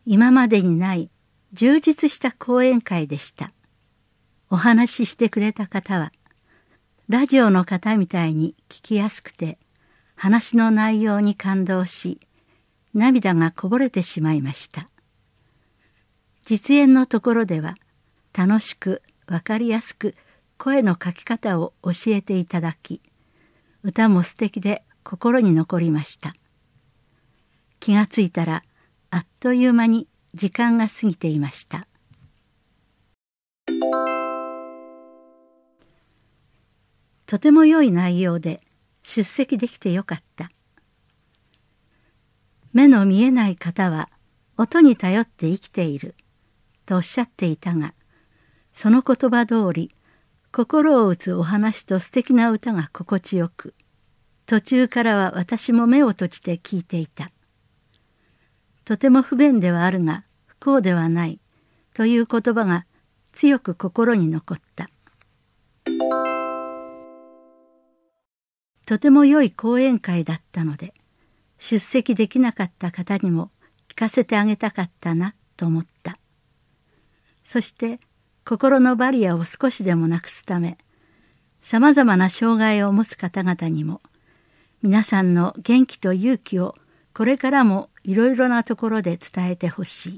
今までにない充実した講演会でした。お話ししてくれた方は、ラジオの方みたいに聞きやすくて、話の内容に感動し、涙がこぼれてしまいました。実演のところでは、楽しくわかりやすく声の書き方を教えていただき、歌も素敵で心に残りました。気がついたらあっという間に時間が過ぎていました。とても良い内容で出席できてよかった。目の見えない方は音に頼って生きているとおっしゃっていたが、その言葉通り心を打つお話と素敵な歌が心地よく、途中からは私も目を閉じて聞いていた。とても不便ではあるが不幸ではないという言葉が強く心に残った。とても良い講演会だったので、出席できなかった方にも聞かせてあげたかったなと思った。そして心のバリアを少しでもなくすため、さまざまな障害を持つ方々にも、皆さんの元気と勇気をこれからもいろいろなところで伝えてほしい。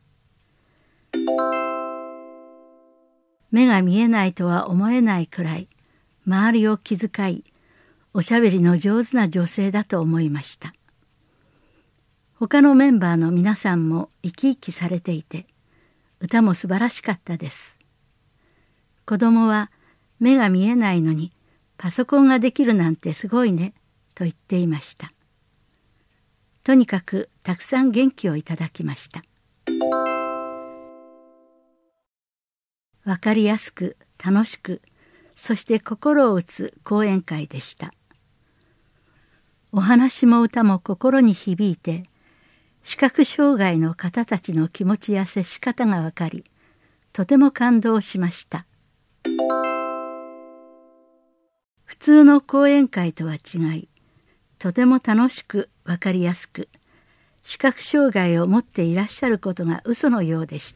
目が見えないとは思えないくらい、周りを気遣い、おしゃべりの上手な女性だと思いました。他のメンバーの皆さんも生き生きされていて、歌も素晴らしかったです。子供は目が見えないのにパソコンができるなんてすごいねと言っていました。とにかくたくさん元気をいただきました。わかりやすく楽しく、そして心を打つ講演会でした。お話も歌も心に響いて、視覚障害の方たちの気持ちや接し方がわかり、とても感動しました。普通の講演会とは違い、とても楽しくわかりやすく、視覚障害を持っていらっしゃることが嘘のようでした。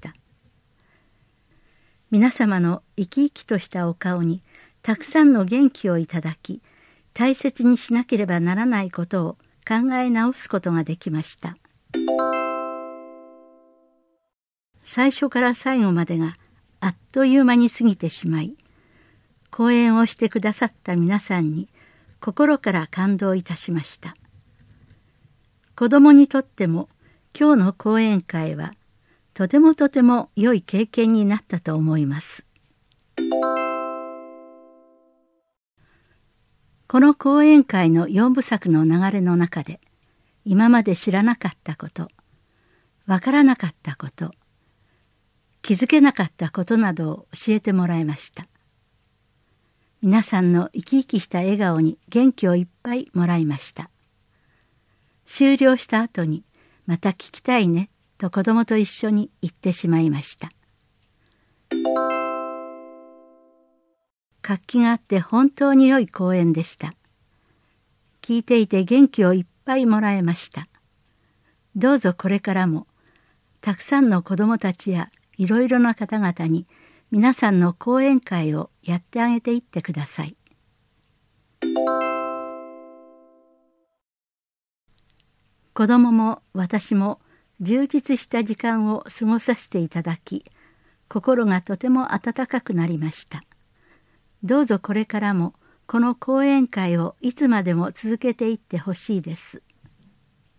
皆様の生き生きとしたお顔にたくさんの元気をいただき、大切にしなければならないことを考え直すことができました。最初から最後までがあっという間に過ぎてしまい、講演をしてくださった皆さんに心から感動いたしました。子供にとっても今日の講演会はとてもとても良い経験になったと思います。この講演会の4部作の流れの中で、今まで知らなかったこと、わからなかったこと、気づけなかったことなどを教えてもらいました。皆さんの生き生きした笑顔に元気をいっぱいもらいました。終了した後に、また聞きたいねと子供と一緒に言ってしまいました。活気があって本当に良い講演でした。聞いていて元気をいっぱいもらえました。どうぞこれからもたくさんの子どもたちやいろいろな方々に皆さんの講演会をやってあげていってください。子どもも私も充実した時間を過ごさせていただき、心がとても温かくなりました。どうぞこれからもこの講演会をいつまでも続けていってほしいです。